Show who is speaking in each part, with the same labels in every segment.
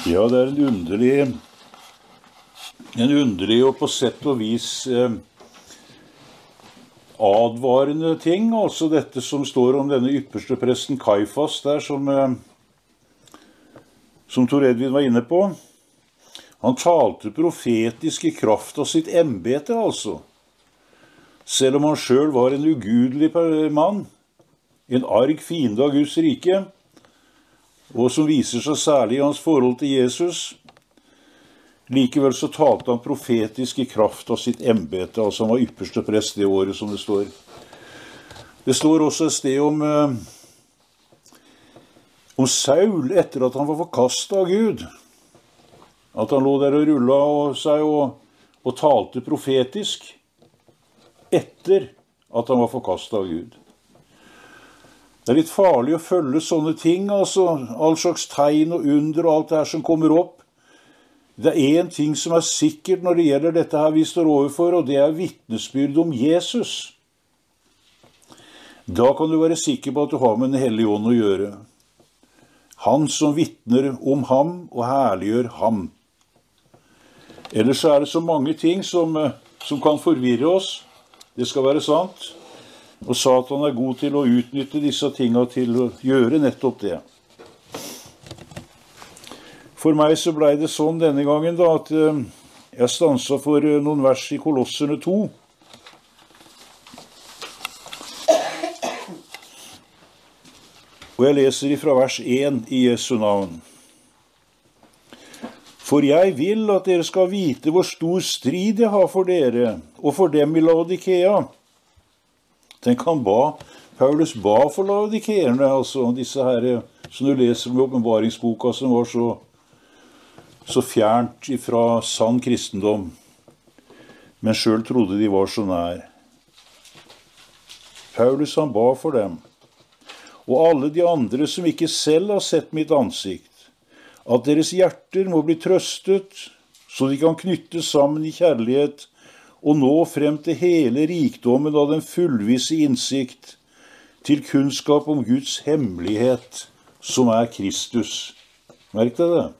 Speaker 1: Ja, det en underlig og på sett og vis advarende ting, altså dette som står om denne ypperste presten Kaifas der, som Tor Edvin var inne på. Han talte profetisk i kraft av sitt embete, altså. Selv om han selv var en ugudelig mann, en arg fiende av Guds rike, og som viser seg særlig i hans forhold til Jesus. Likevel så talte han profetisk i kraft av sitt embete, altså han var ypperste prest det året som det står. Det står også et sted om Saul etter at han var forkastet av Gud. At han lå der og rullet seg og talte profetisk etter at han var forkastet av Gud. Det litt farlig å følge sånne ting, altså all slags tegn og under og alt det her som kommer opp. Det en ting som sikkert når det gjelder dette her vi står overfor, og det vitnesbyrd om Jesus. Da kan du være sikker på at du har med Den hellige ånd å gjøre. Han som vitner om ham og herliggjør ham. Ellers så det så mange ting som kan forvirre oss. Det skal være sant. Og Satan god til å utnytte disse tingene til å gjøre nettopp det. For meg så ble det sånn denne gangen da, at jeg stanset for noen vers i Kolosserne 2. Og jeg leser ifra vers 1 i Jesu navn. For jeg vil at dere skal vite hvor stor strid jeg har for dere, og for dem i Laodikea. Tenk han Paulus ba for laodikeerne, altså disse her, som du leser om i åpenbaringsboka, som var så fjernt fra sann kristendom, men selv trodde de var så nær. Paulus han ba for dem, og alle de andre som ikke selv har sett mitt ansikt, at deres hjerter må bli trøstet, så de kan knyttes sammen i kjærlighet, og nå frem til hele rikdommen av den fullvisse innsikt, til kunnskap om Guds hemmelighet, som Kristus. Merk deg det.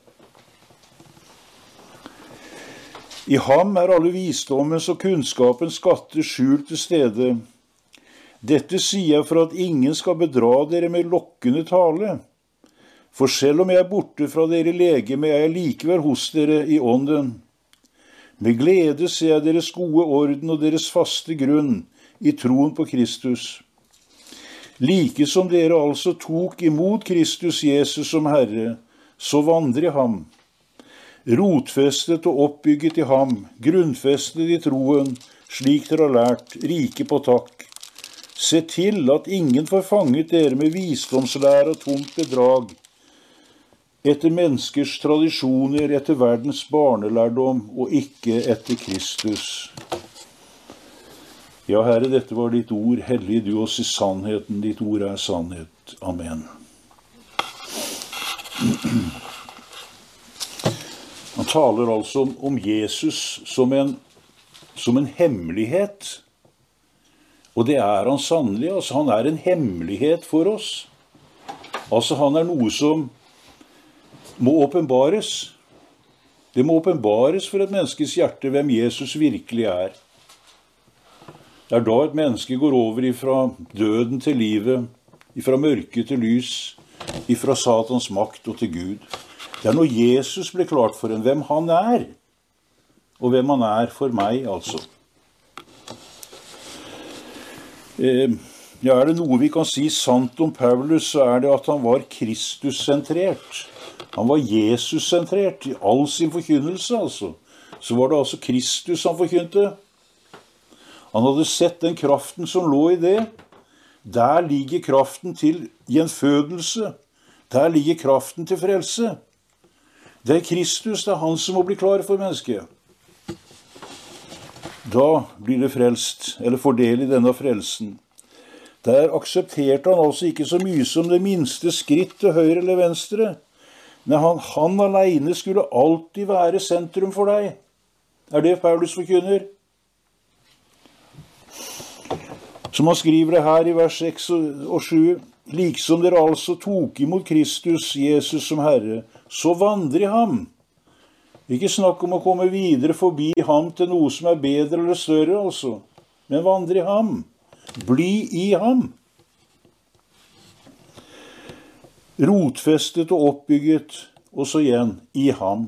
Speaker 1: I ham alle visdommens og kunnskapens skatter skjult til stede. Dette sier jeg for at ingen skal bedra dere med lokkende tale. For selv om jeg borte fra dere i legeme, jeg likevel hos dere i ånden. Med glede ser jeg deres gode orden og deres faste grunn i troen på Kristus. Like som dere altså tok imot Kristus Jesus som Herre, så vandre i ham. Rotfestet og oppbygget i ham, grunnfestet i troen, slik dere har lært, rike på takk. Se til at ingen får fanget dere med visdomslære og tomt bedrag, etter menneskers tradisjoner, etter verdens barnelærdom, og ikke etter Kristus. Ja, Herre, dette var ditt ord. Hellig du oss i sannheten. Ditt ord sannhet. Amen. Han taler altså om Jesus som en hemmelighet. Og det han sannelig. Altså, han en hemmelighet for oss. Altså, han noe som må åpenbares. Det må åpenbares for et menneskes hjerte hvem Jesus virkelig Det da et menneske går over ifra døden til livet, ifra mørke til lys, ifra Satans makt og til Gud. Det når Jesus blir klart for en hvem han og hvem han for meg, altså. Ja, det noe vi kan si sant om Paulus, så det at han var Kristus-sentrert. Han var Jesus-sentrert i all sin forkynnelse, altså. Så var det altså Kristus han forkynte. Han hadde sett den kraften som lå i det. Der ligger kraften til gjenfødelse. Der ligger kraften til frelse. Det Kristus, det han som må bli klar for mennesket. Da blir det frelst, eller får del i denne frelsen. Der aksepterte han altså ikke så mye som det minste skritt til høyre eller venstre. Men han alene skulle alltid være sentrum for deg. Det Paulus forkynner? Som han skriver det her i vers 6 og 7. Liksom dere altså tok imot Kristus, Jesus som Herre, så vandre i ham. Ikke snakk om å komme videre forbi ham til noe som er bedre eller større, altså. Men vandre i ham. Bli i ham. Rotfestet og oppbygget, og så igjen, i ham.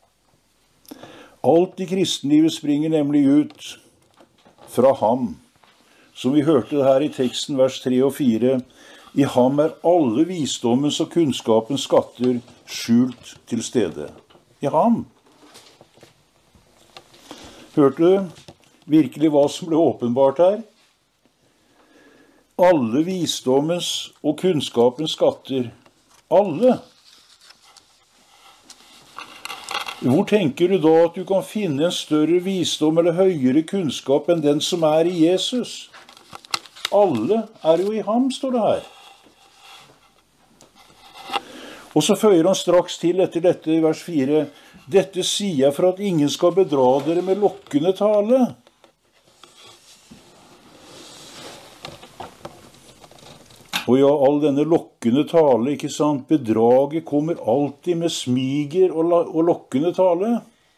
Speaker 1: Alt i kristenlivet springer nemlig ut fra ham. Som vi hørte det her i teksten, vers 3 og 4. I ham er alle visdommens og kunnskapens skatter skjult til stede. I ham. Hørte du virkelig hva som ble åpenbart her? Alle visdommens og kunnskapens skatter. Alle. Hvor tenker du da at du kan finne en større visdom eller høyere kunnskap enn den som er i Jesus? Alle er jo i ham, står det her. Og så føyer han straks til etter dette i vers 4. Dette sier jeg for at ingen skal bedra dere med lokkende tale. Og ja, all denne lokkende tale, ikke sant? Bedraget kommer alltid med smiger og lokkende tale.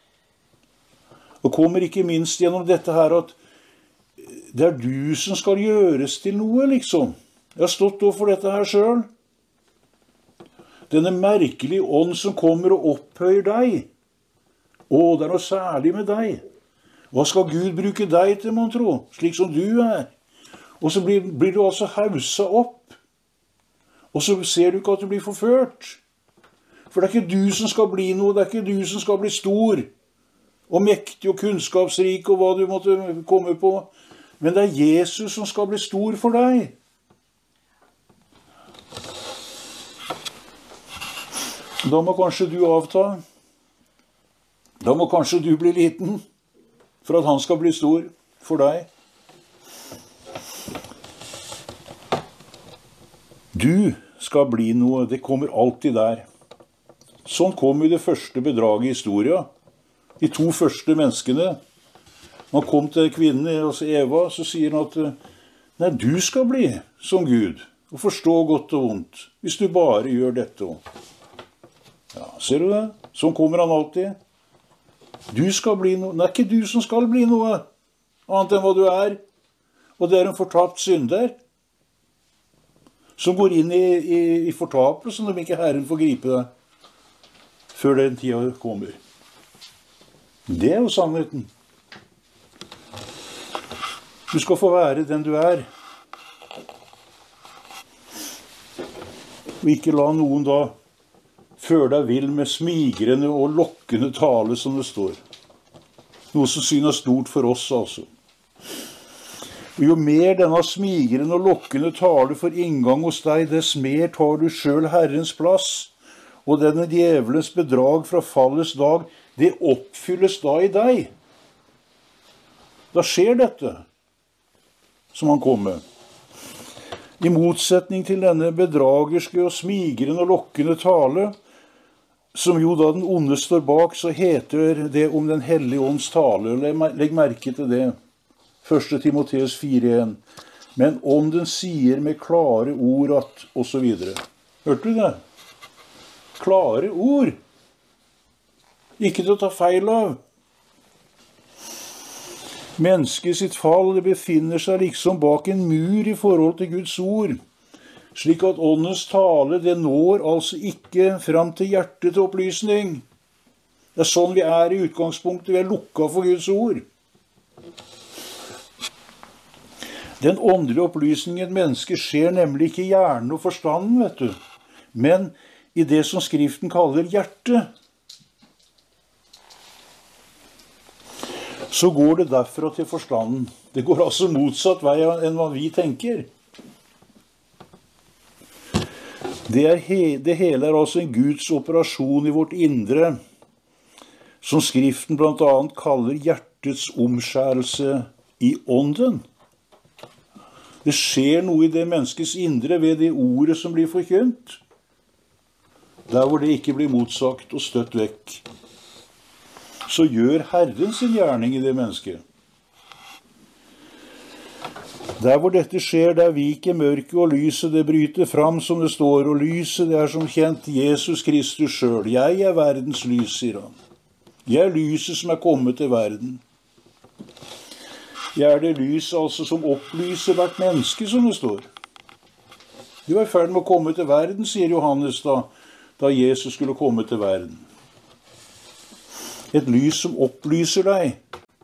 Speaker 1: Og kommer ikke minst gjennom dette her at det er du som skal gjøres til noe, liksom. Jeg har stått for dette her selv. Denne merkelige ånd som kommer og opphøyer deg. Å, det er noe særlig med deg. Hva skal Gud bruke deg til, mon tro? Slik som du er. Og så blir du altså hauset opp. Og så ser du ikke at du blir forført. For det er ikke du som skal bli noe, det er ikke du som skal bli stor og mektig og kunnskapsrik og hva du måtte komme på. Men det er Jesus som skal bli stor for deg. Da må kanskje du avta. Da må kanskje du bli liten for at han skal bli stor for deg. Du skal bli noe, det kommer alltid der. Sånn kom jo det første bedraget i historien. De to første menneskene. Man kom til kvinnen, altså Eva, så sier han at nei, du skal bli som Gud, og forstå godt og vondt, hvis du bare gjør dette. Ja, ser du det? Sånn kommer han alltid. Du skal bli noe. Det er ikke du som skal bli noe, annet enn hva du er. Og det er en fortapt synder som går inn i fortapelsen om ikke Herren får gripe deg før den tida kommer. Det er jo sannheten. Du skal få være den du er. Og ikke la noen da føre deg vill med smigrende og lokkende tale, som det står. Noe som synes stort for oss, altså. Og jo mer denne smigrende og lokkende tale for inngang hos deg, dess mer tar du selv Herrens plass, og denne djevelens bedrag fra fallets dag, det oppfylles da i deg. Da skjer dette, som han kom med. I motsetning til denne bedragerske og smigrende og lokkende tale, som jo da den onde står bak, så heter det om den hellige ånds tale. Legg merke til det. 1. Timoteus 4,1. Men ånden sier med klare ord at, og så videre. Hørte du det? Klare ord. Ikke til å ta feil av. Mennesket sitt fall befinner seg liksom bak en mur i forhold til Guds ord. Slik at åndens tale, det når altså ikke fram til hjertet til opplysning. Det er sånn vi er i utgangspunktet. Vi er lukket for Guds ord. Den åndelige opplysningen i et menneske skjer nemlig ikke i hjernen og forstanden, vet du, men i det som Skriften kaller hjertet. Så går det derfra til forstanden. Det går altså motsatt vei enn hva vi tenker. Det hele er altså en Guds operasjon i vårt indre, som Skriften blant annet kaller hjertets omskjærelse i ånden. Det skjer noe i det menneskets indre ved det ordet som blir forkynt. Der hvor det ikke blir motsagt og støtt vekk. Så gjør Herren sin gjerning i det mennesket. Der hvor dette skjer, der viker mørket, og lyset det bryter fram, som det står, og lyset det er som kjent Jesus Kristus selv. Jeg er verdens lys, sier han. Jeg er lyset som er kommet til verden. Jeg er det lys altså som opplyser hvert menneske, som det står. Du er i ferd med å komme til verden, sier Johannes da Jesus skulle komme til verden. Et lys som opplyser deg.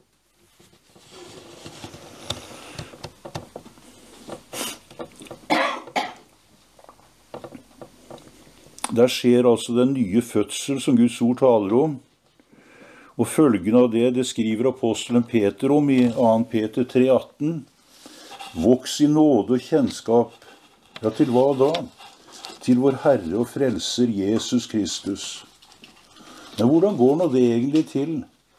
Speaker 1: Der skjer altså den nye fødsel som Guds ord taler om. Og følgen av det skriver apostelen Peter om i 2. Peter 3,18. Voks i nåde og kjennskap. Ja, til hva da? Til vår Herre og Frelser Jesus Kristus. Men hvordan går nå det egentlig til?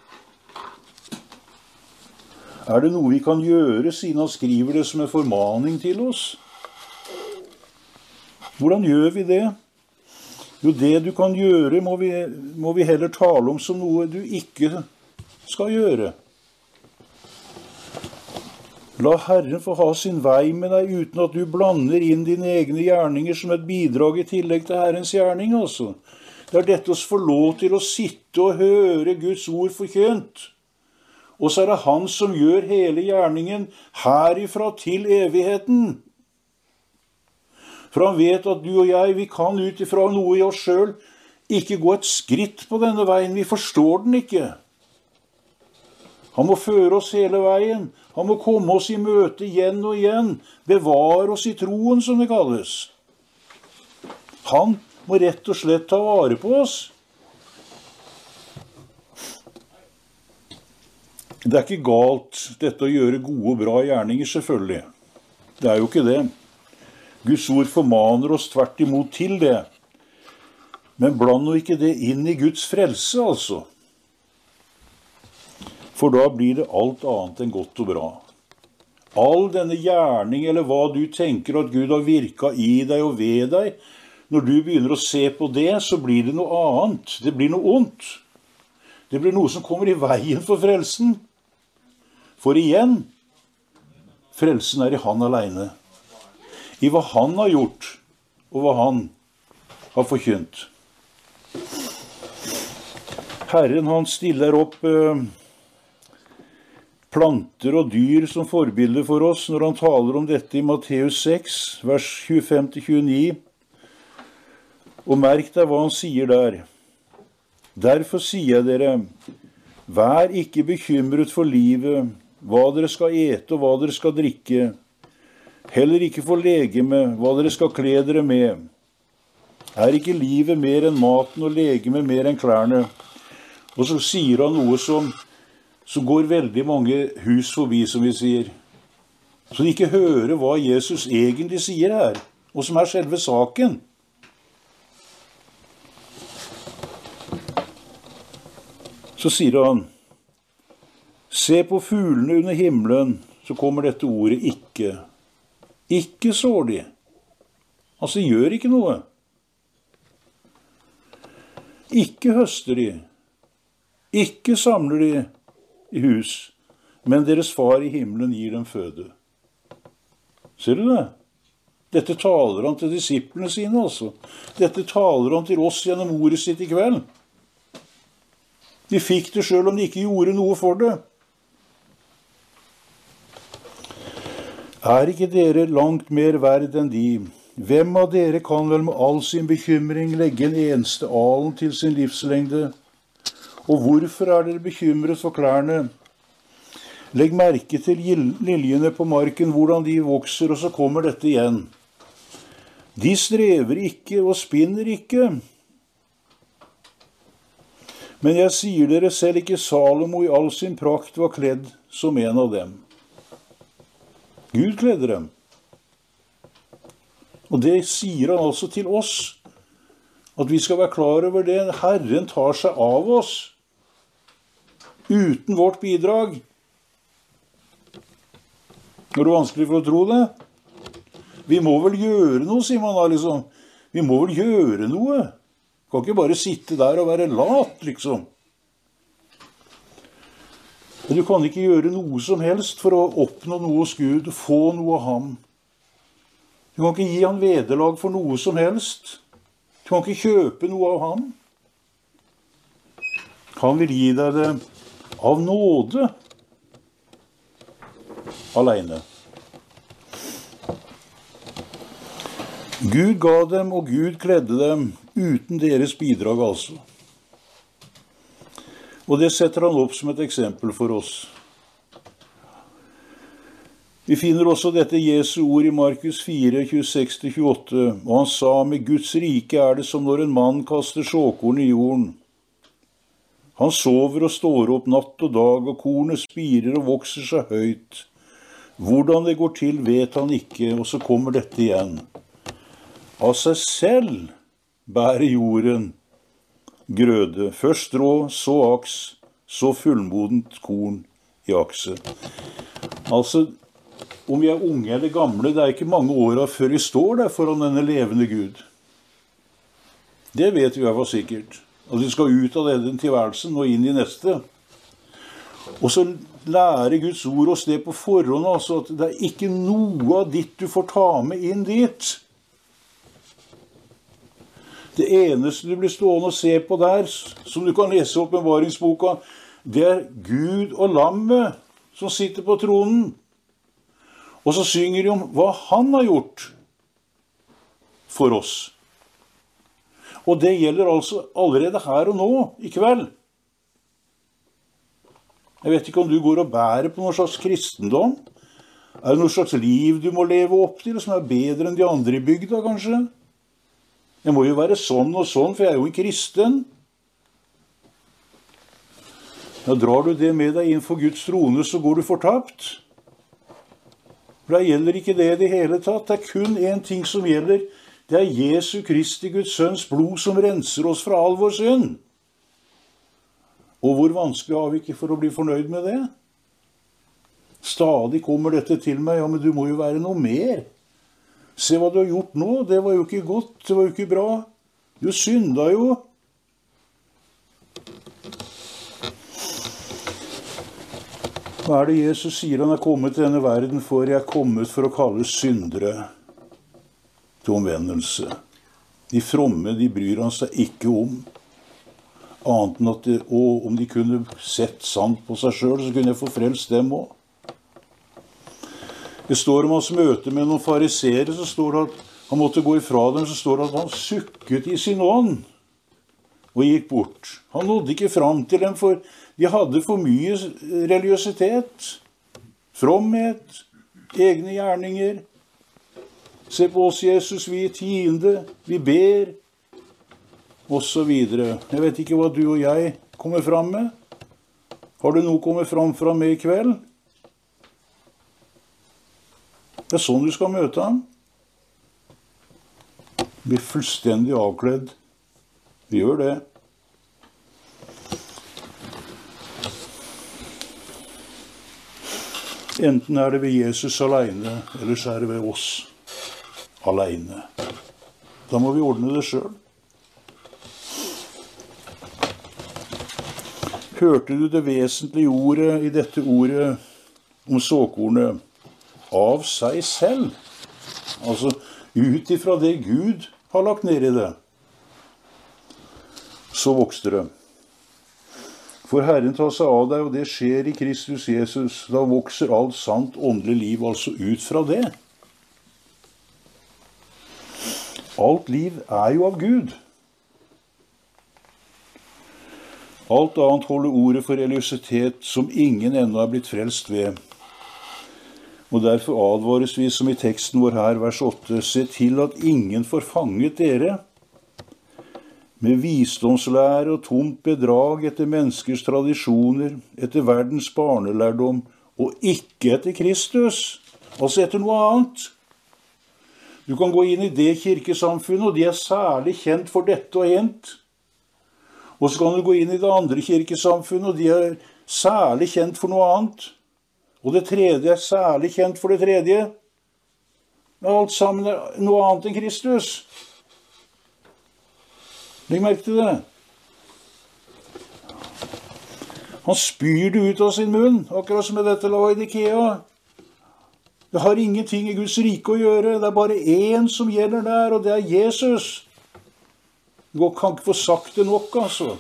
Speaker 1: Er det noe vi kan gjøre, siden han skriver det som en formaning til oss? Hvordan gjør vi det? Jo, det du kan gjøre, må vi heller tale om som noe du ikke skal gjøre. La Herren få ha sin vei med deg, uten at du blander inn dine egne gjerninger som et bidrag i tillegg til Herrens gjerning, altså. Det er dette å få lov til å sitte og høre Guds ord forkynt. Og så er det han som gjør hele gjerningen herifra til evigheten. For han vet at du og jeg, vi kan ut ifra noe i oss selv ikke gå et skritt på denne veien. Vi forstår den ikke. Han må føre oss hele veien. Han må komme oss i møte igjen og igjen. Bevare oss i troen, som det kalles. Han må rett og slett ta vare på oss. Det er ikke galt, dette å gjøre gode og bra gjerninger, selvfølgelig. Det er jo ikke det. Guds ord formaner oss tvert imot til det. Men bland nå ikke det inn i Guds frelse, altså. For da blir det alt annet enn godt og bra. All denne gjerning, eller hva du tenker at Gud har virket i deg og ved deg, når du begynner å se på det, så blir det noe annet. Det blir noe ondt. Det blir noe som kommer i veien for frelsen. For igjen, frelsen er i han alene. I hva han har gjort, og hva han har forkynt. Herren, han stiller opp planter og dyr som forbilder for oss når han taler om dette i Matteus 6, vers 25-29. Og merk deg hva han sier der. Derfor sier jeg dere, vær ikke bekymret for livet, hva dere skal ete og hva dere skal drikke. Heller ikke for legeme, hva dere skal kle dere med. Er ikke livet mer enn maten og legeme mer enn klærne? Og så sier han noe som går veldig mange hus forbi, som vi sier. Så de ikke hører hva Jesus egentlig sier her, og som er selve saken. Så sier han, se på fuglene under himmelen, så kommer dette ordet ikke. Ikke sår de. Altså, gjør ikke noe. Ikke høster de. Ikke samler de i hus. Men deres far i himmelen gir dem føde. Ser du det? Dette taler han til disiplene sine, altså. Dette taler han til oss gjennom ordet sitt i kveld. De fikk det selv om de ikke gjorde noe for det. Er ikke dere langt mer verd enn de? Hvem av dere kan vel med all sin bekymring legge en eneste alen til sin livslengde? Og hvorfor er dere bekymret for klærne? Legg merke til liljene på marken, hvordan de vokser, og så kommer dette igjen. De strever ikke og spinner ikke. Men jeg sier dere, selv ikke Salomo i all sin prakt var kledd som en av dem. Gud kledde dem. Og det sier han altså til oss. At vi skal være klar over det. Herren tar seg av oss. Uten vårt bidrag. Er det vanskelig for å tro det? Vi må vel gjøre noe, sier man da liksom. Vi må vel gjøre noe. Kan ikke bare sitte der og være lat, liksom. Men du kan ikke gjøre noe som helst for å oppnå noe hos Gud, få noe av ham. Du kan ikke gi han vederlag for noe som helst. Du kan ikke kjøpe noe av ham. Han vil gi deg det av nåde alene. Gud ga dem, og Gud kledde dem, uten deres bidrag altså. Og det setter han opp som et eksempel for oss. Vi finner også dette Jesu ord i Markus 4, 26-28, og han sa, med Guds rike er det som når en mann kaster såkorn i jorden. Han sover og står opp natt og dag, og kornet spirer og vokser seg høyt. Hvordan det går til, vet han ikke, og så kommer dette igjen. Av seg selv bærer jorden grøde, først strå, så aks, så fullmodent korn i akset. Altså, om vi er unge eller gamle, det er ikke mange åra før vi står der foran denne levende Gud. Det vet vi i hvert fall sikkert. At vi skal ut av denne tilværelsen og inn i neste. Og så lærer Guds ord oss det på forhånd, altså at det er ikke noe av ditt du får ta med inn dit. Det eneste du blir stående og se på der, som du kan lese i åpenbaringsboka, det er Gud og lammet som sitter på tronen. Og så synger de om hva han har gjort for oss. Og det gjelder altså allerede her og nå, i kveld. Jeg vet ikke om du går og bærer på noen slags kristendom. Er det noe slags liv du må leve opp til, som er bedre enn de andre i bygda, kanskje? Jeg må jo være sånn og sånn, for jeg er jo en kristen. Da drar du det med deg inn for Guds trone, så går du fortapt. For da gjelder ikke det i det hele tatt. Det er kun en ting som gjelder. Det er Jesu Kristi, Guds sønns blod, som renser oss fra all vår synd. Og hvor vanskelig har vi ikke for å bli fornøyd med det? Stadig kommer dette til meg, ja, men du må jo være noe mer. Se hva du har gjort nå, det var jo ikke godt, det var jo ikke bra. Du synda jo. Hva er det Jesus sier han er kommet til denne verden for? Jeg er kommet for å kalle syndere til omvendelse. De fromme, de bryr han seg ikke om. Annet enn at om de kunne sett sant på seg selv, så kunne jeg få frelst dem også. Det står om hans møte med noen fariseere, så står det at han måtte gå ifra dem, så står det at han sukket i sin ånd og gikk bort. Han nådde ikke fram til dem, for de hadde for mye religiøsitet, fromhet, egne gjerninger. Se på oss, Jesus, vi er tiende, vi ber, og så videre. Jeg vet ikke hva du og jeg kommer fram med. Har du noe kommet fram fra meg i kveld? Det er sånn du skal møte ham. Bli fullstendig avkledd. Vi gjør det. Enten er det ved Jesus alene, eller så er det ved oss alene. Da må vi ordne det selv. Hørte du det vesentlige ordet i dette ordet om såkornet? Av seg selv. Altså ut ifra det Gud har lagt ned i det. Så vokste det. For Herren tar seg av deg, og det skjer i Kristus Jesus. Da vokser alt sant åndelig liv altså ut fra det. Alt liv er jo av Gud. Alt annet holder ordet for religiøsitet som ingen ennå er blitt frelst ved. Og derfor advares vi, som i teksten vår her, vers 8, se til at ingen får fanget dere med visdomslære og tomt bedrag etter menneskers tradisjoner, etter verdens barnelærdom, og ikke etter Kristus, altså etter noe annet. Du kan gå inn i det kirkesamfunnet, og de er særlig kjent for dette og hent. Og så kan du gå inn i det andre kirkesamfunnet, og de er særlig kjent for noe annet. Og det tredje er særlig kjent for det tredje. Men alt sammen er noe annet enn Kristus. Legg merke til det. Han spyr det ut av sin munn, akkurat som med dette Laodikea. Det har ingenting i Guds rike å gjøre. Det er bare én som gjelder der, og det er Jesus. Du kan ikke få sagt det nok, altså.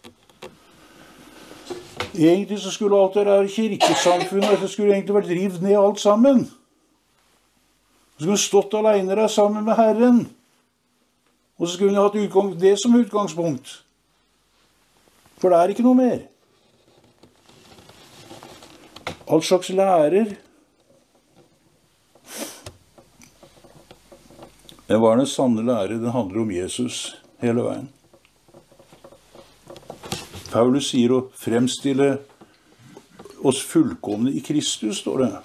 Speaker 1: Egentlig så skulle alt det der kirkesamfunnet, det skulle egentlig vært revet ned alt sammen. Så skulle vi stått alene der sammen med Herren. Og så skulle vi hatt det som utgangspunkt. For det er ikke noe mer. All slags lærer. Det var den sanne lære, den handler om Jesus hele veien. Paulus sier å fremstille oss fullkomne i Kristus, står det.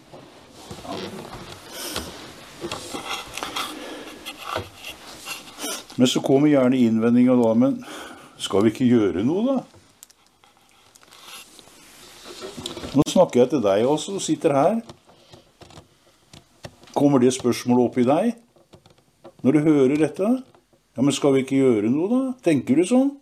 Speaker 1: Men så kommer gjerne innvendingen da, men skal vi ikke gjøre noe da? Nå snakker jeg til deg også, som sitter her. Kommer det spørsmålet opp i deg? Når du hører dette? Ja, men skal vi ikke gjøre noe da? Tenker du sånn?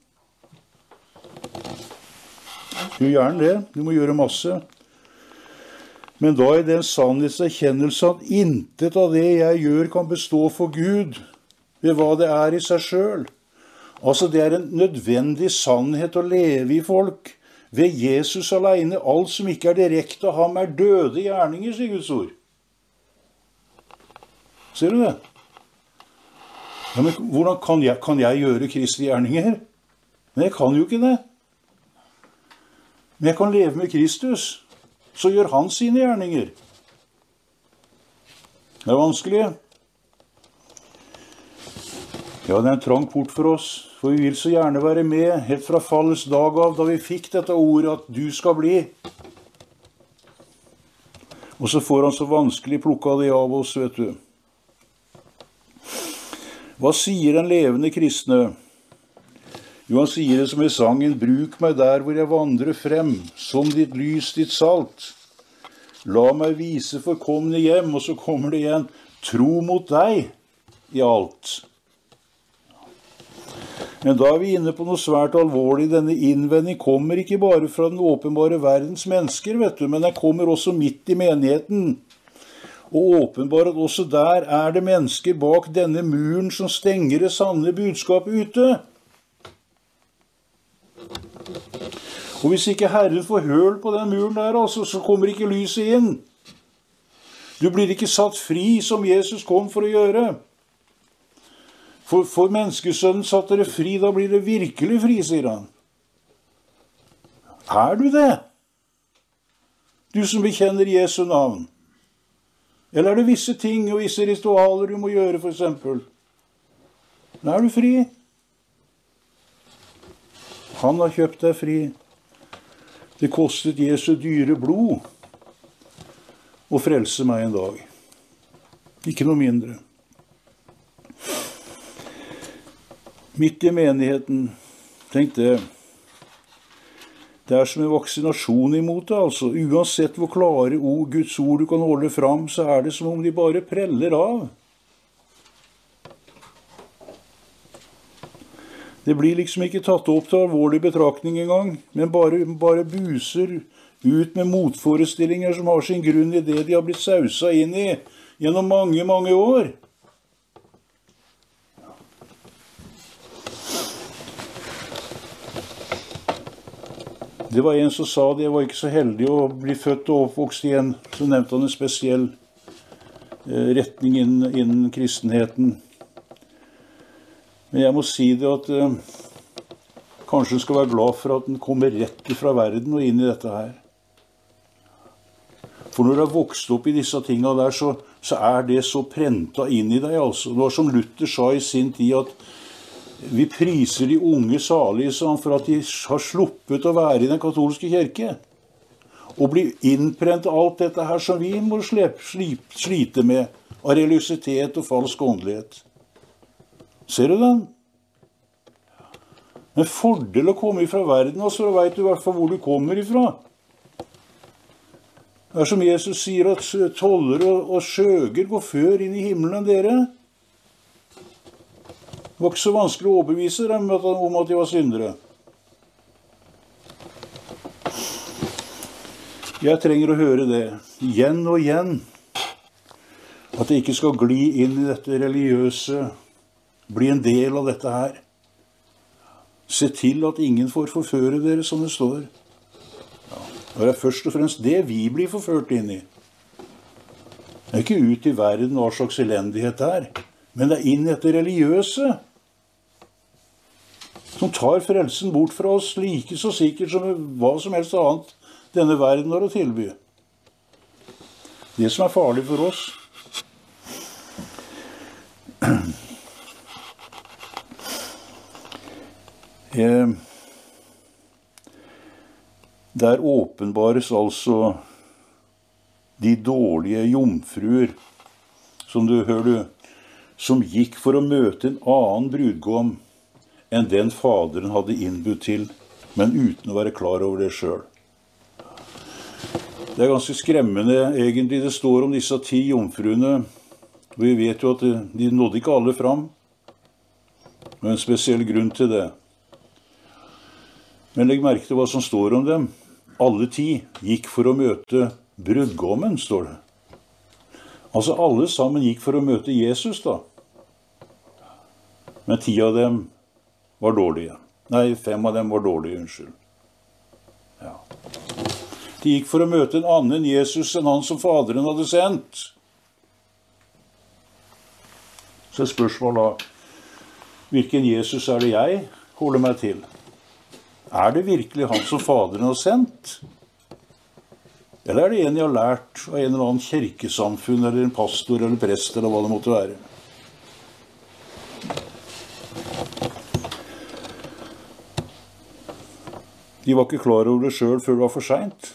Speaker 1: Gjør gjerne det. Du må gjøre masse. Men da er det en sannhetserkjennelse at intet av det jeg gjør kan bestå for Gud ved hva det er i seg selv. Altså det er en nødvendig sannhet å leve i folk. Ved Jesus alene, alt som ikke er direkte av ham er døde gjerninger, sier Guds ord. Ser du det? Ja, men hvordan kan jeg gjøre Kristi gjerninger? Men jeg kan jo ikke det. Men jeg kan leve med Kristus, så gjør han sine gjerninger. Det er vanskelig. Ja, det er en trang port for oss, for vi vil så gjerne være med helt fra fallets dag av, da vi fikk dette ordet at du skal bli. Og så får han så vanskelig plukket det av oss, vet du. Hva sier den levende kristne? Jo, han sier det som i sangen, bruk meg der hvor jeg vandrer frem, som ditt lys, ditt salt. La meg vise forkomne hjem, og så kommer det igjen, tro mot deg i alt. Men da er vi inne på noe svært alvorlig. Denne innvending kommer ikke bare fra den åpenbare verdens mennesker, vet du, men den kommer også midt i menigheten. Og åpenbart at også der er det mennesker bak denne muren som stenger det sanne budskapet ute. Og hvis ikke Herren får høl på den muren der, altså, så kommer ikke lyset inn. Du blir ikke satt fri som Jesus kom for å gjøre. For menneskesønnen satt dere fri, da blir det virkelig fri, sier han. Er du det? Du som bekjenner Jesu navn. Eller er det visse ting og visse ritualer du må gjøre, for eksempel? Da er du fri. Han har kjøpt deg fri. Det kostet Jesu dyre blod å frelse meg en dag. Ikke noe mindre. Midt i menigheten, tenk det. Det er som en vaksinasjon imot det, altså. Uansett hvor klare Guds ord du kan holde fram, så er det som om de bare preller av. Det blir liksom ikke tatt opp til alvorlig betraktning engang, men bare buser ut med motforestillinger som har sin grunn i det de har blitt sausa inn i gjennom mange, mange år. Det var en som sa det, jeg var ikke så heldig å bli født og oppvokst igjen. Så nevnte han en spesiell retning innen kristenheten. Men jeg må si det at kanskje en skal være glad for at en kommer rett fra verden og inn i dette her. For når du har vokst opp i disse tingene der, så er det så prentet inn i deg. Altså. Det var som Luther sa i sin tid, at vi priser de unge salige for at de har sluppet å være i den katolske kirke. Og bli innprent alt dette her som vi må slite med av religiøsitet og falsk åndelighet. Ser du den? En fordel å komme ifra verden, så vet du i hvert fall hvor du kommer ifra. Det er som Jesus sier, at tollere og skjøger går før inn i himmelen enn dere. Det var ikke så vanskelig å overbevise dem om at de var syndere. Jeg trenger å høre det igjen og igjen. At jeg ikke skal gli inn i dette religiøse, bli en del av dette her. Se til at ingen får forføre dere, som det står. Ja, det er først og fremst det vi blir forført inn i. Det er ikke ut i verden hva slags elendighet det er, men det er inn i dette religiøse, som tar frelsen bort fra oss like så sikkert som hva som helst annet denne verden har å tilby. Det som er farlig for oss. Der åpenbares altså de dårlige jomfruer, som du hører, som gikk for å møte en annen brudgom enn den faderen hadde innbudt til, men uten å være klar over det selv. Det er ganske skremmende, egentlig. Det står om disse 10 jomfruene, og vi vet jo at de nådde ikke alle fram. Det er en spesiell grunn til det. Men legg merke til hva som står om dem. Alle 10 gikk for å møte brudgommen, står det. Altså alle sammen gikk for å møte Jesus da. Men 10 av dem var dårlige. Nei, 5 av dem var dårlige, unnskyld. Ja. De gikk for å møte en annen Jesus enn han som faderen hadde sendt. Så spørsmålet da, hvilken Jesus er det jeg holder meg til? Er det virkelig han som faderen har sendt? Eller er det en jeg har lært av en eller annen kirkesamfunn, eller en pastor, eller prest, eller hva det måtte være? De var ikke klar over det selv før det var for sent.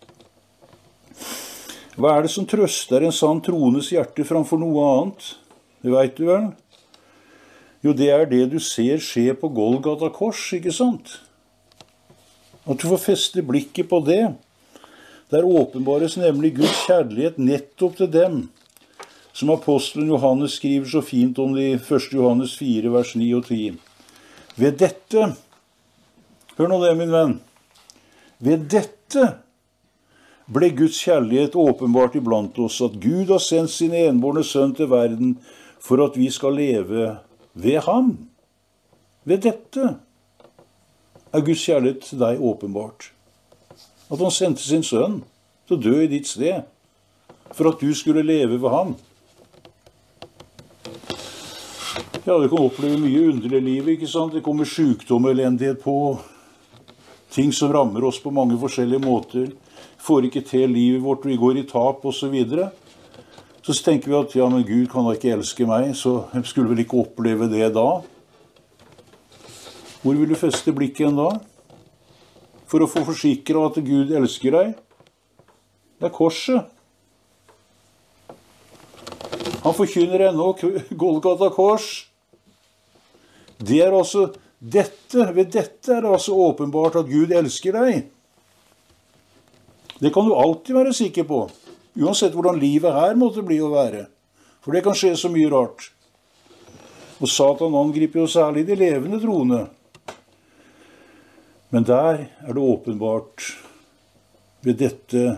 Speaker 1: Hva er det som trøster en sann troendes hjerte framfor noe annet? Det vet du vel? Jo, det er det du ser skje på Golgata kors, ikke sant? At du får feste blikket på det. Der åpenbares nemlig Guds kjærlighet nettopp til dem, som apostelen Johannes skriver så fint om det i 1. Johannes 4, vers 9 og 10. Ved dette, hør nå det, min venn, ved dette ble Guds kjærlighet åpenbart iblant oss, at Gud har sendt sin enbårne sønn til verden for at vi skal leve ved ham. Ved dette er Guds kjærlighet til deg åpenbart. At han sendte sin sønn til å dø i ditt sted, for at du skulle leve ved ham. Ja, du kan oppleve mye underlig i livet, ikke sant? Det kommer sykdom og elendighet på, ting som rammer oss på mange forskjellige måter. Får ikke til livet vårt, vi går i tap, og så videre. Så tenker vi at, ja, men Gud kan da ikke elske meg, så jeg skulle vel ikke oppleve det da. Hvor vil du feste blikket igjen da? For å få forsikre at Gud elsker deg. Det er korset. Han forkynner ennå Golgata kors. Det er altså dette, ved dette er det altså åpenbart at Gud elsker deg. Det kan du alltid være sikker på, uansett hvordan livet her måtte bli å være. For det kan skje så mye rart. Og Satan angriper jo særlig de levende troende. Men der er det åpenbart ved dette,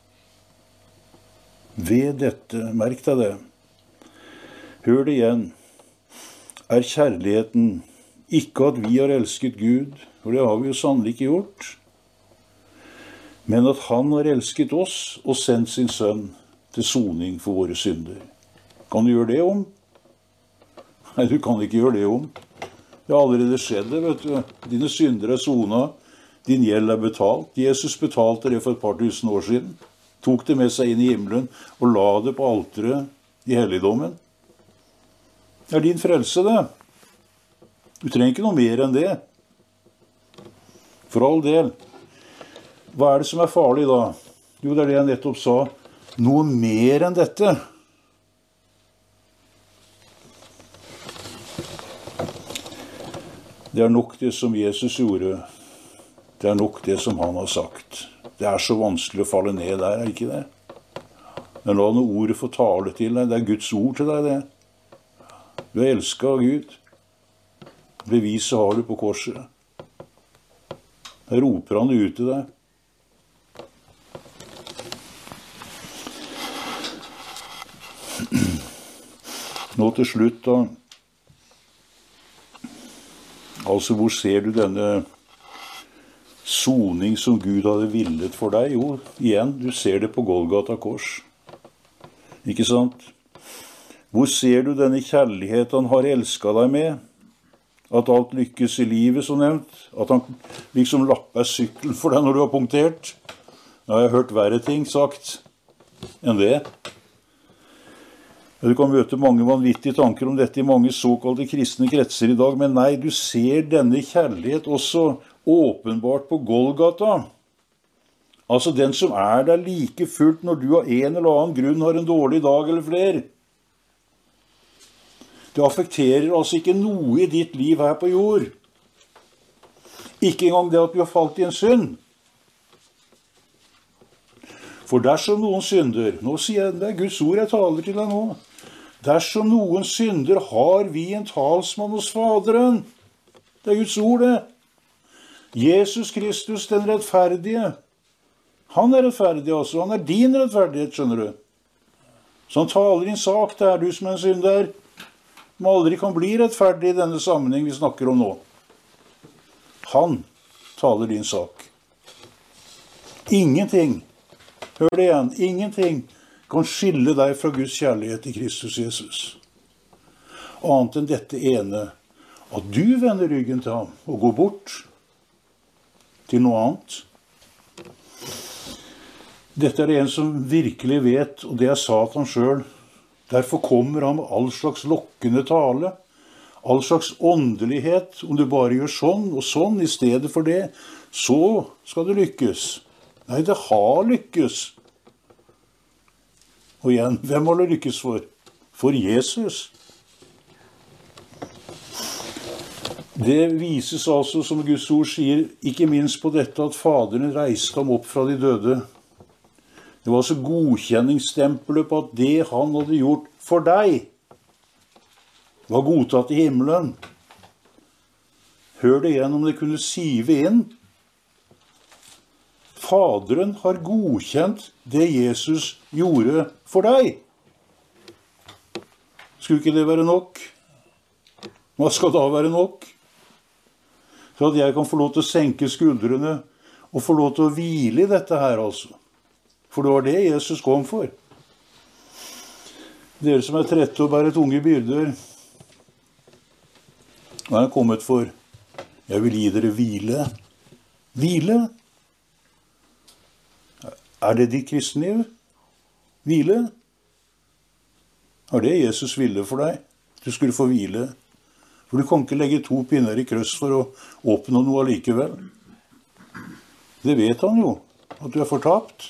Speaker 1: merk deg det. Hør det igjen. Er kjærligheten ikke at vi har elsket Gud, for det har vi jo sannelig ikke gjort, men at han har elsket oss og sendt sin sønn til soning for våre synder. Kan du gjøre det om? Nei, du kan ikke gjøre det om. Det har allerede skjedd det, vet du. Dine synder er sonet, din gjeld er betalt. Jesus betalte det for et par tusen år siden. Tok det med seg inn i himmelen og la det på alteret i helligdommen. Det er din frelse, det. Du trenger ikke noe mer enn det. For all del. Hva er det som er farlig da? Jo, det er det jeg nettopp sa. Noe mer enn dette. Det er nok det som Jesus gjorde. Det er nok det som han har sagt. Det er så vanskelig å falle ned der, er ikke det? Men la noe ordet få tale til deg. Det er Guds ord til deg, det. Du er elsket av Gud. Beviset har du på korset. Der roper han det ut til deg. Nå til slutt da, altså hvor ser du denne soning som Gud hadde villet for deg? Jo, igjen, du ser det på Golgata kors. Ikke sant? Hvor ser du denne kjærlighet han har elsket deg med? At alt lykkes i livet, som nevnt. At han liksom lapper sykkel for deg når du har punktert. Da har jeg hørt verre ting sagt enn det. Du kan møte mange vanvittige tanker om dette i mange såkalte kristne kretser i dag, men nei, du ser denne kjærlighet også åpenbart på Golgata. Altså den som er der like fullt når du av en eller annen grunn har en dårlig dag eller flere. Det affekterer altså ikke noe i ditt liv her på jord. Ikke engang det at du har falt i en synd. For dersom noen synder, nå sier jeg, det er Guds ord jeg taler til deg nå, dersom noen synder har vi en talsmann hos Faderen. Det er Guds ord det. Jesus Kristus, den rettferdige. Han er rettferdig også. Han er din rettferdighet, skjønner du. Så han taler din sak, det er du som er en synder. Som aldri kan bli rettferdig i denne sammenheng vi snakker om nå. Han taler din sak. Ingenting, hør det igjen, ingenting kan skille deg fra Guds kjærlighet i Kristus Jesus. Annet enn dette ene, at du vender ryggen til ham og går bort til noe annet. Dette er en som virkelig vet, og det er Satan selv. Derfor kommer han med all slags lokkende tale, all slags åndelighet. Om du bare gjør sånn og sånn i stedet for det, så skal det lykkes. Nei, det har lykkes. Og igjen, hvem har det lykkes for? For Jesus. Det vises altså, som Guds ord sier, ikke minst på dette at Faderen reiste ham opp fra de døde. Det var altså godkjenningsstempelet på at det han hadde gjort for deg, var godtatt i himmelen. Hør det igjen om det kunne sive inn. Faderen har godkjent det Jesus gjorde for deg. Skulle ikke det være nok? Hva skal da være nok? Så at jeg kan få lov til å senke skuldrene og få lov til å hvile i dette her, altså. For det var det Jesus kom for. Dere som er trette og bærer tunge byrder, hva er han kommet for? Jeg vil gi dere hvile. Hvile? Er det ditt kristenliv? Hvile? Er det Jesus ville for deg? Du skulle få hvile. For du kan ikke legge 2 pinner i krøss for å oppnå noe allikevel. Det vet han jo, at du er fortapt.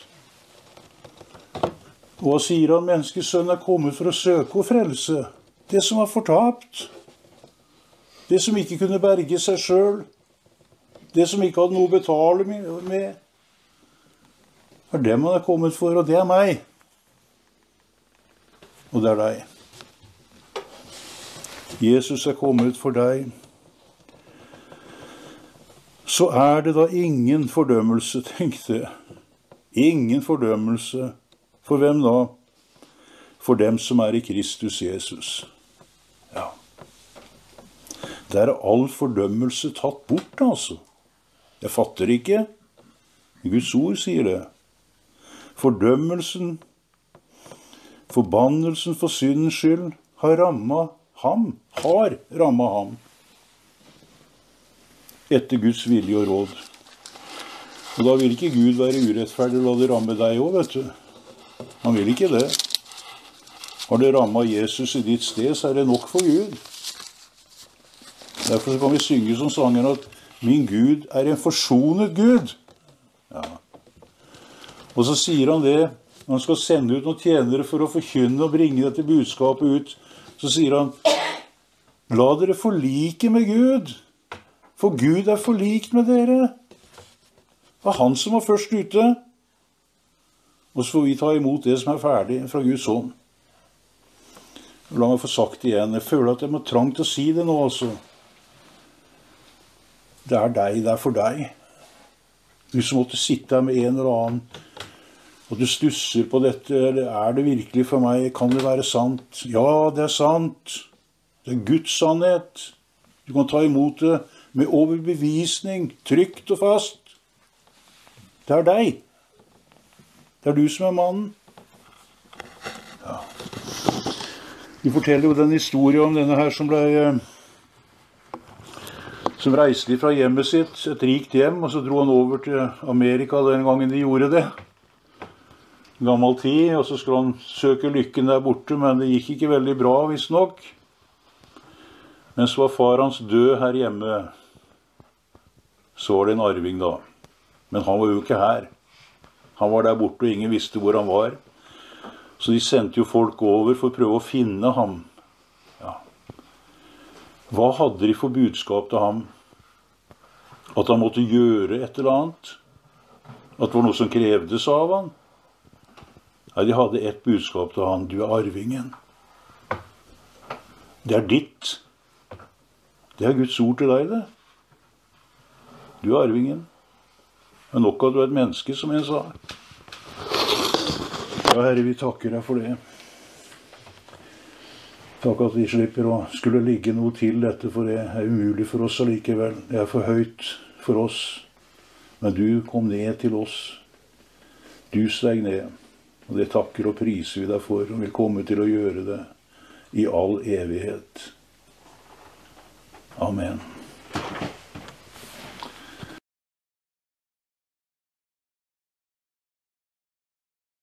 Speaker 1: Og hva sier han? Menneskets sønn er kommet for å søke og frelse. Det som var fortapt. Det som ikke kunne berge seg selv. Det som ikke hadde noe å betale med. Det er dem han er kommet for, og det er meg. Og det er deg. Jesus er kommet for deg. Så er det da ingen fordømmelse, tenkte jeg. Ingen fordømmelse. For hvem da? For dem som er i Kristus Jesus. Ja. Der er all fordømmelse tatt bort, altså. Jeg fatter ikke. Guds ord sier det. Fordømmelsen, forbannelsen for syndens skyld, har rammet ham. Etter Guds vilje og råd. Og da vil ikke Gud være urettferdig og la det ramme deg også, vet du. Han vil ikke det. Har det rammet Jesus i ditt sted, så er det nok for Gud. Derfor kan vi synge som sanger at min Gud er en forsonet Gud. Ja. Og så sier han det, når han skal sende ut noen tjenere for å forkynne og bringe dette budskapet ut, så sier han, la dere forlike med Gud, for Gud er forlikt med dere. Det var han som var først ute. Og så får vi ta imot det som er ferdig fra Guds hånd. La meg få sagt det igjen. Jeg føler at jeg må trangt til å si det nå, altså. Det er deg, det er for deg. Du som måtte sitte her med en eller annen Og du stusser på dette, eller er det virkelig for meg? Kan det være sant? Ja, det er sant. Det er Guds sannhet. Du kan ta imot det med overbevisning, trygt og fast. Det er deg. Det er du som er mannen. Ja. De forteller jo den historien om denne her som reiste fra hjemmet sitt, et rikt hjem, og så dro han over til Amerika den gangen de gjorde det. Gammel tid, og så skulle han søke lykken der borte, men det gikk ikke veldig bra, visstnok. Men så var far hans død her hjemme. Så var det en arving da. Men han var jo ikke her. Han var der borte, og ingen visste hvor han var. Så de sendte jo folk over for å prøve å finne ham. Ja. Hva hadde de for budskap til ham? At han måtte gjøre et eller annet? At det var noe som krevdes av han? Nei, de hadde ett budskap til han. Du er arvingen. Det er ditt. Det er Guds ord til deg, det. Du er arvingen. Men nok at du er et menneske, som jeg sa. Ja, Herre, vi takker deg for det. Takk at vi slipper å skulle ligge noe til dette, for det er umulig for oss allikevel. Det er for høyt for oss. Men du kom ned til oss. Du steg ned. Og det takker og priser vi deg for, og vil komme til å gjøre det i all evighet. Amen.